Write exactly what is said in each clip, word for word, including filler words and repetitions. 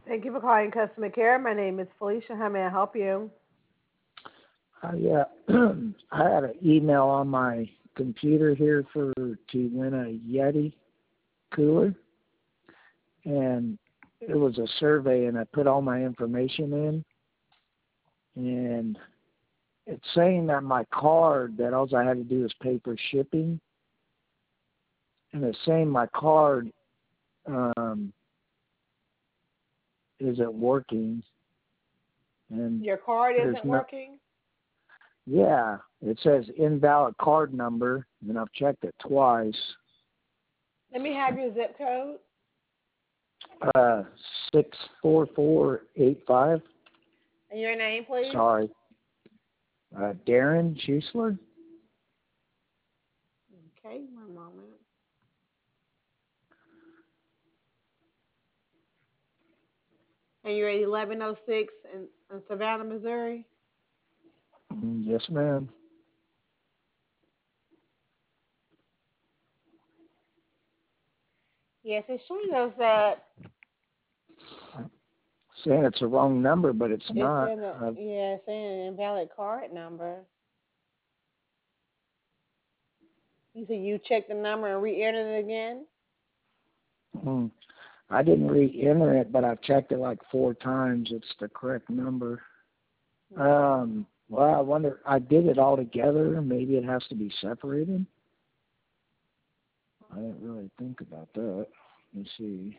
Thank you for calling customer care. My name is Felicia. How may I help you? Uh, yeah, I had an email on my computer here for to win a Yeti cooler, and it was a survey, and I put all my information in, and it's saying that my card, that all I had to do is pay for shipping, and it's saying my card um, isn't working, and Your card there's isn't no, working? yeah, it says invalid card number, and I've checked it twice. Let me have your zip code. Uh, six four four eight five. And your name, please? Sorry, uh, Darren Schuessler. Okay, one moment. And you're at eleven oh six in, in Savannah, Missouri? Mm, yes, ma'am. Yes, it's showing us that Saying it's the wrong number, but it's it's not. in a, Uh, yeah, it's in an invalid card number. You said you checked the number and re-entered it again? mm, I didn't re-enter it, but I've checked it like four times. It's the correct number. Um, well, I wonder. I did it all together. Maybe it has to be separated. I didn't really think about that. Let me see.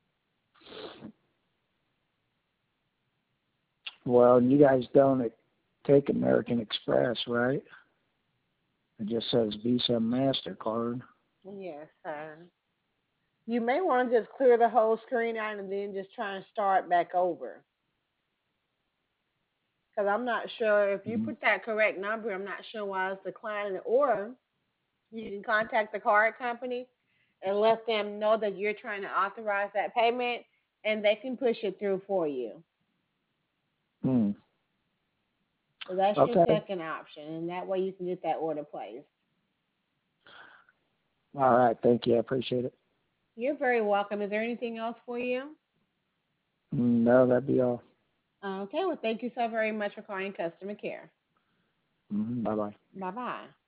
Well, you guys don't take American Express, right? It just says Visa and MasterCard. Yes, sir. You may want to just clear the whole screen out and then just try and start back over. Because I'm not sure if you Mm-hmm. put that correct number, I'm not sure why it's declining. Or you can contact the card company and let them know that you're trying to authorize that payment, and they can push it through for you. Mm. So that's your Okay. second option, and that way you can get that order placed. All right. Thank you. I appreciate it. You're very welcome. Is there anything else for you? Mm, no, that'd be all. Okay, well, thank you so very much for calling customer care. Mm-hmm. Bye-bye. Bye-bye.